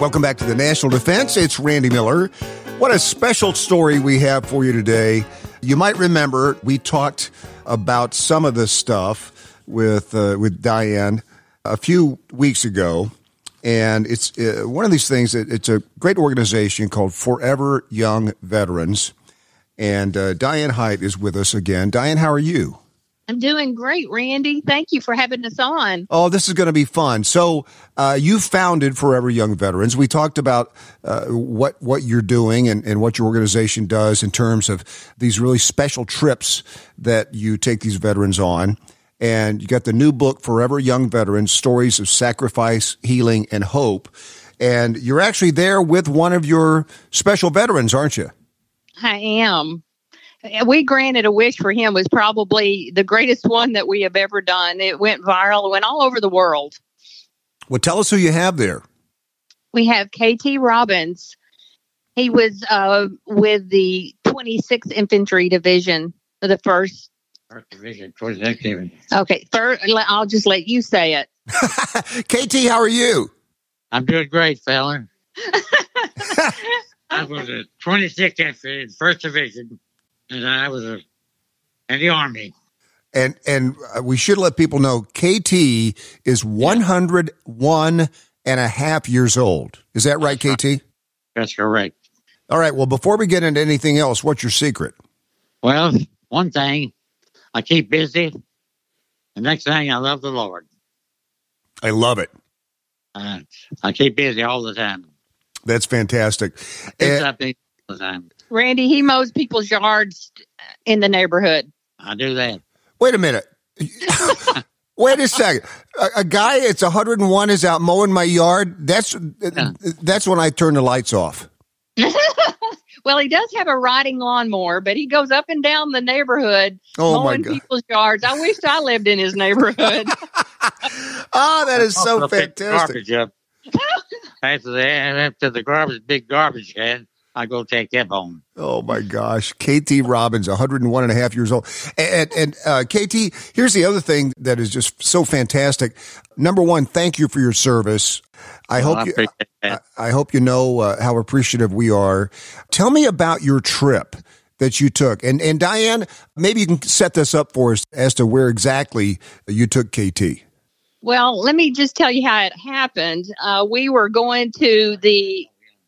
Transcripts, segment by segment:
Welcome back to the National Defense. It's Randy Miller. What a special story we have for you today. You might remember we talked about some of this stuff with Diane a few weeks ago, and it's one of these things. It's a great organization called Forever Young Veterans, and Diane Height is with us again. Diane, how are you? I'm doing great, Randy. Thank you for having us on. Oh, this is going to be fun. So you founded Forever Young Veterans. We talked about what you're doing and what your organization does in terms of these really special trips that you take these veterans on. And you got the new book, Forever Young Veterans, Stories of Sacrifice, Healing, and Hope. And you're actually there with one of your special veterans, aren't you? I am. We granted a wish for him was probably the greatest one that we have ever done. It went viral. It went all over the world. Well, tell us who you have there. We have KT Robbins. He was with the 26th Infantry Division, the first Division, 26th Division. Okay, I'll just let you say it. KT, how are you? I'm doing great, fella. I was a 26th Infantry, 1st Division. And I was in the Army. And we should let people know KT is 101 and a half years old. Is that right, KT? That's correct. All right. Well, before we get into anything else, what's your secret? Well, one thing, I keep busy. The next thing, I love the Lord. I love it. I keep busy all the time. That's fantastic. All the time. Randy, he mows people's yards in the neighborhood. I do that. Wait a minute. Wait a second. A guy that's 101 is out mowing my yard. That's when I turn the lights off. Well, he does have a riding lawnmower, but he goes up and down the neighborhood mowing people's yards. I wish I lived in his neighborhood. Oh, that is so fantastic. After the big garbage can, I go take that home. Oh, my gosh. KT Robbins, 101 and a half years old. And KT, here's the other thing that is just so fantastic. Number one, thank you for your service. I hope you know how appreciative we are. Tell me about your trip that you took. And Diane, maybe you can set this up for us as to where exactly you took KT. Well, let me just tell you how it happened. We were going to the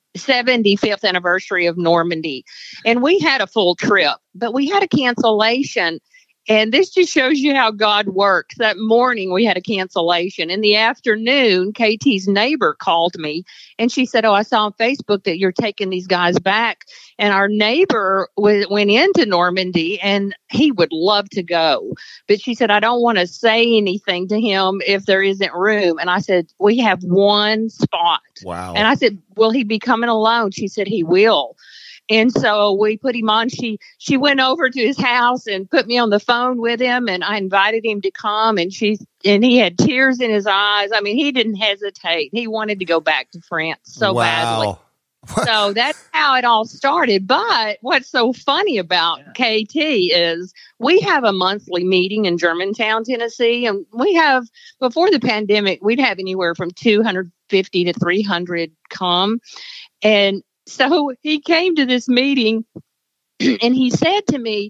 75th anniversary of Normandy, and we had a full trip, but we had a cancellation. And this just shows you how God works. That morning we had a cancellation. In the afternoon, KT's neighbor called me and she said, "Oh, I saw on Facebook that you're taking these guys back." And our neighbor went into Normandy and he would love to go. But she said, "I don't want to say anything to him if there isn't room." And I said, "We have one spot." Wow. And I said, "Will he be coming alone?" She said, "He will." And so we put him on. She went over to his house and put me on the phone with him, and I invited him to come. And he had tears in his eyes. I mean, he didn't hesitate. He wanted to go back to France so badly. So that's how it all started. But what's so funny about KT is we have a monthly meeting in Germantown, Tennessee, and before the pandemic, we'd have anywhere from 250 to 300 come, and so he came to this meeting and he said to me,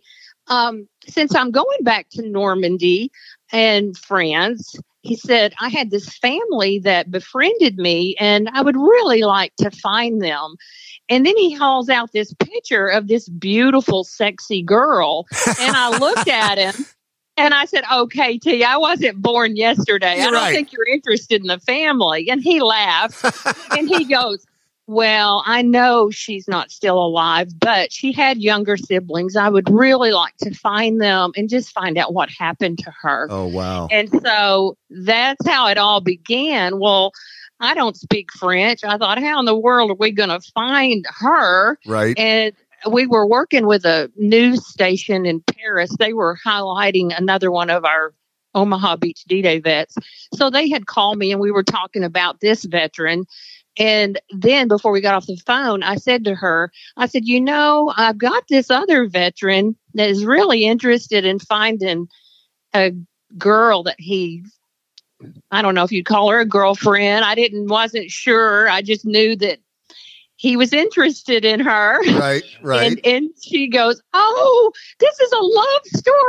since I'm going back to Normandy and France, he said, I had this family that befriended me and I would really like to find them. And then he hauls out this picture of this beautiful, sexy girl. And I looked at him and I said, "Okay, T, I wasn't born yesterday. I don't think you're interested in the family." And he laughed and he goes, "Well, I know she's not still alive, but she had younger siblings. I would really like to find them and just find out what happened to her." Oh, wow. And so that's how it all began. Well, I don't speak French. I thought, how in the world are we going to find her? Right. And we were working with a news station in Paris. They were highlighting another one of our Omaha Beach D-Day vets. So they had called me and we were talking about this veteran. And then before we got off the phone, I said to her, I said, I've got this other veteran that is really interested in finding a girl that he I don't know if you'd call her a girlfriend. Wasn't sure. I just knew that he was interested in her. Right. And she goes, "Oh, this is a love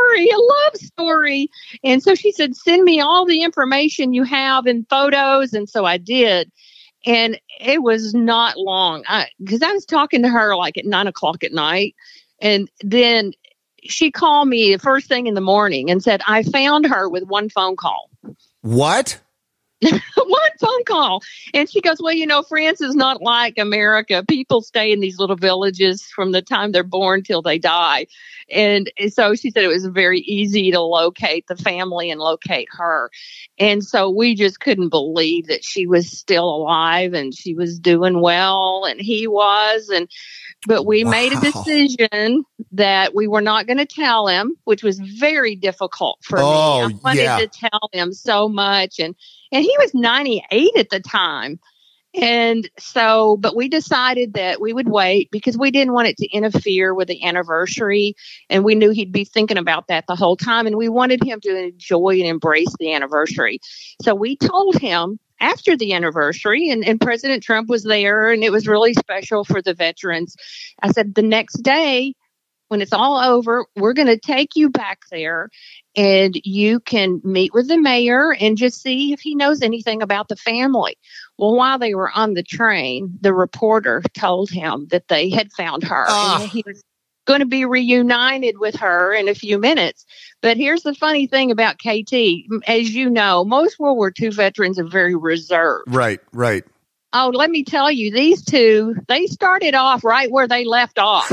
story. And so she said, "Send me all the information you have and photos." And so I did. And it was not long because I was talking to her like at 9:00 at night. And then she called me the first thing in the morning and said, "I found her with one phone call." What? One phone call. And she goes, "Well, France is not like America. People stay in these little villages from the time they're born till they die." And so she said it was very easy to locate the family and locate her. And so we just couldn't believe that she was still alive and she was doing well and he was. But we made a decision that we were not going to tell him, which was very difficult for me. I wanted to tell him so much. And he was 98 at the time. And so, but we decided that we would wait because we didn't want it to interfere with the anniversary. And we knew he'd be thinking about that the whole time. And we wanted him to enjoy and embrace the anniversary. So we told him after the anniversary, and President Trump was there, and it was really special for the veterans. I said, the next day, when it's all over, we're going to take you back there and you can meet with the mayor and just see if he knows anything about the family. Well, while they were on the train, the reporter told him that they had found her and he was going to be reunited with her in a few minutes. But here's the funny thing about KT. As you know, most World War II veterans are very reserved. Right. Oh, let me tell you, these two, they started off right where they left off.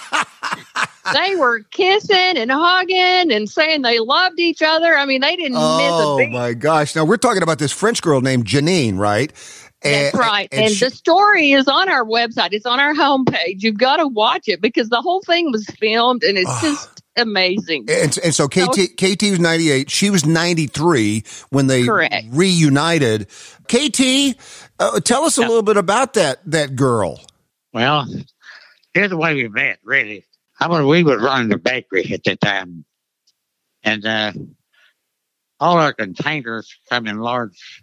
They were kissing and hugging and saying they loved each other. I mean, they didn't miss a beat. Oh, my gosh. Now, we're talking about this French girl named Janine, right? That's right. And the story is on our website. It's on our homepage. You've got to watch it because the whole thing was filmed and it's just amazing. And so KT was 98. She was 93 when they reunited. KT, tell us a little bit about that girl. Well, here's the way we met, really. We were running the bakery at the time. And all our containers come in large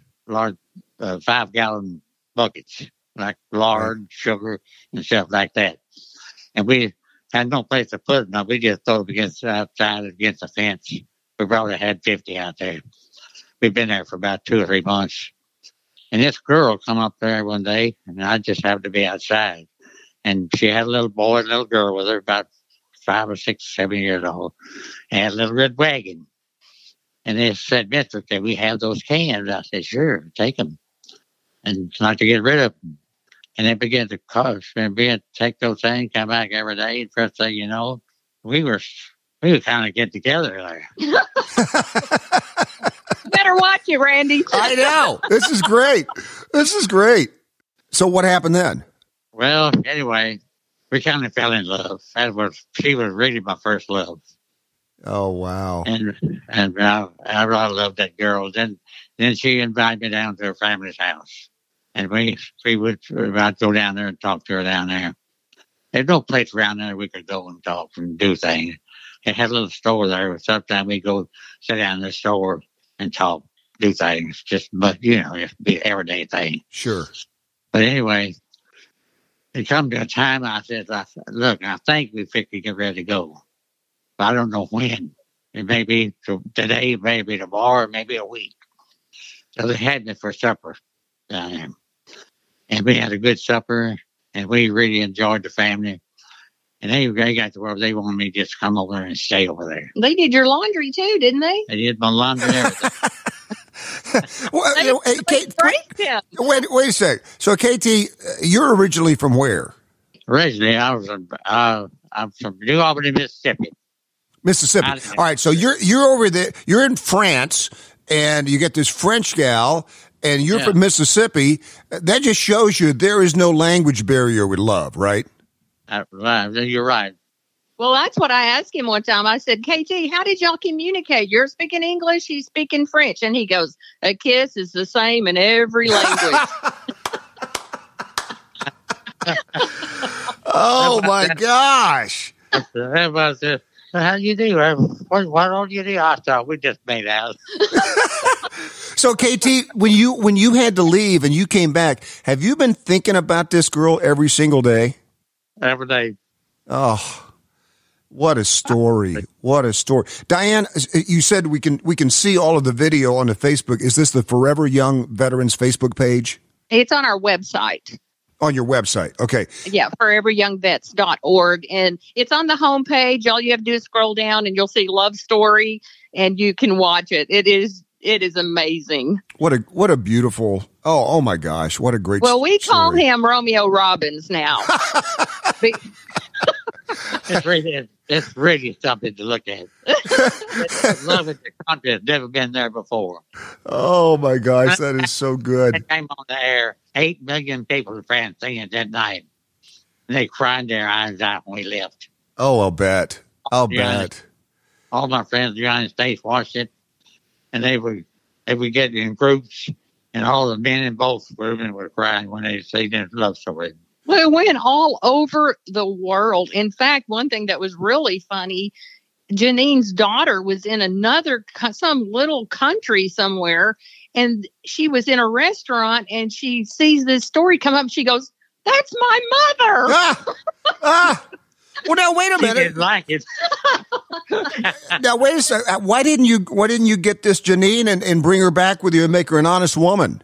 5-gallon buckets, like lard, sugar, and stuff like that. And we had no place to put them. We just throw them outside against the fence. We probably had 50 out there. We've been there for about 2 or 3 months. And this girl come up there one day, and I just happened to be outside. And she had a little boy and a little girl with her, about 5 or 6, 7 years old, and had a little red wagon. And they said, "Mister, can we have those cans?" I said, "Sure, take them." And not to get rid of them. And they began to cost and take those things, come back every day. And first thing you know, we were kind of get together there. Better watch it, Randy. I know. This is great. So what happened then? Well, anyway, we kind of fell in love. She was really my first love. Oh, wow. And I really loved that girl. Then she invited me down to her family's house. And I'd go down there and talk to her down there. There's no place around there we could go and talk and do things. It had a little store there. Sometimes we go sit down in the store and talk, do things. Just be an everyday thing. Sure. But anyway, it come to a time I said, "Look, I think we fixed to get ready to go. But I don't know when. It may be today, maybe tomorrow, maybe a week." So they had me for supper down there. And we had a good supper, and we really enjoyed the family. And they got to where they wanted me to just come over there and stay over there. They did your laundry too, didn't they? They did my laundry and everything. Well, wait a sec. So, KT, you're originally from where? Originally, I'm from New Albany, Mississippi. All right, so you're over there. You're in France, and you get this French gal, and you're from Mississippi. That just shows you there is no language barrier with love, right? You're right. Well, that's what I asked him one time. I said, "KT, how did y'all communicate? You're speaking English, he's speaking French." And he goes, "A kiss is the same in every language." Oh, my gosh. That was it. How do you do? What all do you do? I thought we just made out So, KT, when you had to leave and you came back, have you been thinking about this girl every single day? every day. Oh, what a story! What a story, Diane. You said we can see all of the video on the Facebook. Is this the Forever Young Veterans Facebook page? It's on our website. On your website, okay. Yeah, foreveryoungvets.org. And it's on the homepage. All you have to do is scroll down and you'll see Love Story and you can watch it. It is amazing. What a beautiful, oh my gosh, what a great Well, we story. call him Romeo Robbins now. It's really something to look at. I love it. The country has never been there before. Oh my gosh, that is so good. It came on the air. 8 million people in France singing it that night. And they cried their eyes out when we left. Oh, I'll bet. Yeah. All my friends in the United States watched it, and they would get in groups, and all the men in both women were crying when they see this love story. Well, it went all over the world. In fact, one thing that was really funny, Janine's daughter was in some little country somewhere, and she was in a restaurant, and she sees this story come up, and she goes, "That's my mother." Well, now wait a She minute. didn't like it. Now wait a second. Why didn't you get this Janine and bring her back with you and make her an honest woman?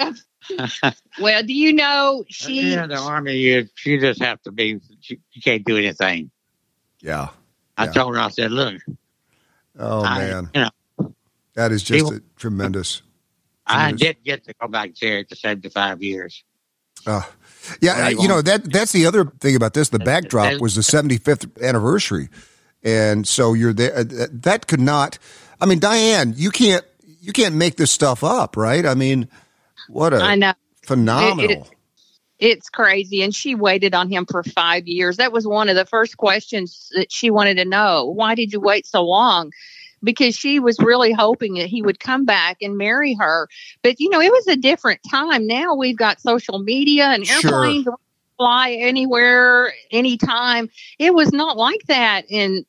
Well, do you know In the Army, you just have to be, you can't do anything. Yeah. I told her, I said, look. Oh, man. That is just tremendous. I did get to go back there at 75 years. Yeah, that's the other thing about this. The backdrop was the 75th anniversary. And so you're there. That could not, I mean, Diane, you can't make this stuff up, right? I mean, I know. Phenomenal. It's crazy. And she waited on him for 5 years. That was one of the first questions that she wanted to know. Why did you wait so long? Because she was really hoping that he would come back and marry her. But, it was a different time. Now we've got social media and airplanes fly anywhere, anytime. It was not like that in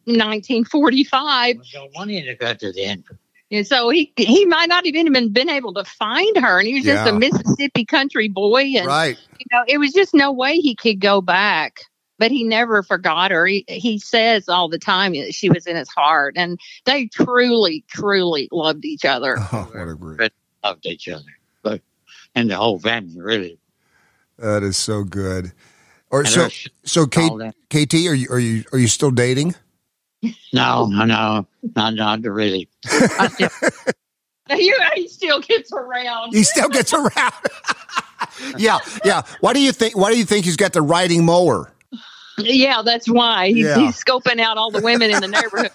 1945. No money in the country then. And so he might not even been able to find her. And he was just a Mississippi country boy. And, right. It was just no way he could go back. But he never forgot her. He says all the time that she was in his heart. And they truly, truly loved each other. Oh, what a great. Loved each other. And the whole family, really. That is so good. So KT, are you still dating? No, not really. He still gets around. He still gets around. Yeah. Why do you think he's got the riding mower? Yeah, that's why. He's scoping out all the women in the neighborhood.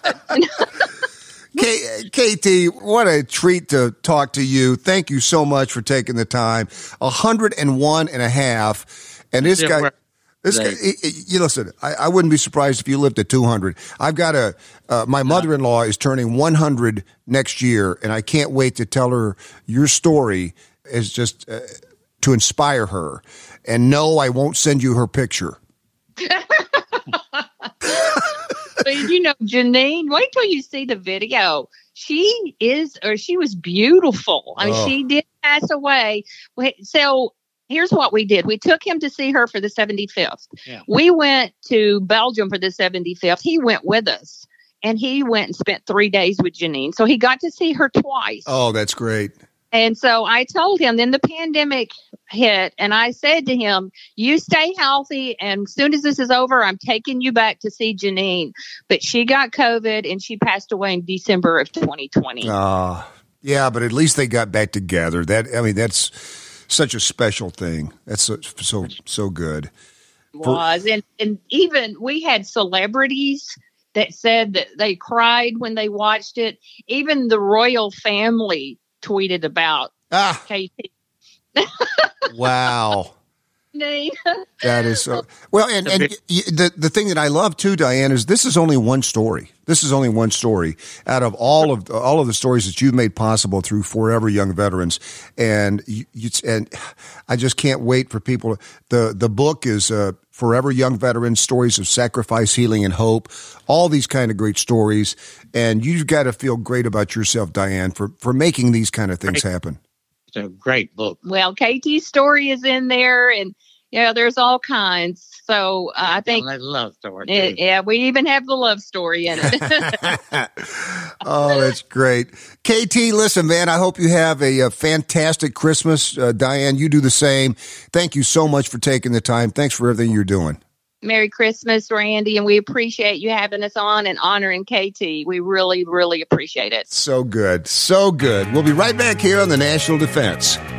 KT, what a treat to talk to you. Thank you so much for taking the time. 101 and a half. And this guy, you listen, I wouldn't be surprised if you lived at 200. I've got my mother-in-law is turning 100 next year, and I can't wait to tell her your story is just to inspire her. And no, I won't send you her picture. But Janine, wait till you see the video. She was beautiful. I mean, she did pass away. So here's what we did. We took him to see her for the 75th. Yeah. We went to Belgium for the 75th. He went with us, and he went and spent 3 days with Janine. So he got to see her twice. Oh, that's great. And so I told him, then the pandemic hit, and I said to him, you stay healthy, and as soon as this is over, I'm taking you back to see Janine. But she got COVID, and she passed away in December of 2020. Yeah, but at least they got back together. That's such a special thing. That's so good. It was. And even we had celebrities that said that they cried when they watched it. Even the royal family tweeted about KT. Wow. That is so well. And the thing that I love too, Diane, is this is only one story. This is only one story out of all of the stories that you've made possible through Forever Young Veterans. And and I just can't wait for people. The book is Forever Young Veterans, stories of sacrifice, healing, and hope, all these kind of great stories. And you've got to feel great about yourself, Diane, for making these kind of things happen. It's a great book. Well, KT's story is in there, and there's all kinds. So I think I love story. Too. Yeah, we even have the love story in it. Oh, that's great. KT, listen, man, I hope you have a fantastic Christmas. Diane, you do the same. Thank you so much for taking the time. Thanks for everything you're doing. Merry Christmas, Randy, and we appreciate you having us on and honoring KT. We really, really appreciate it. So good. So good. We'll be right back here on the National Defense.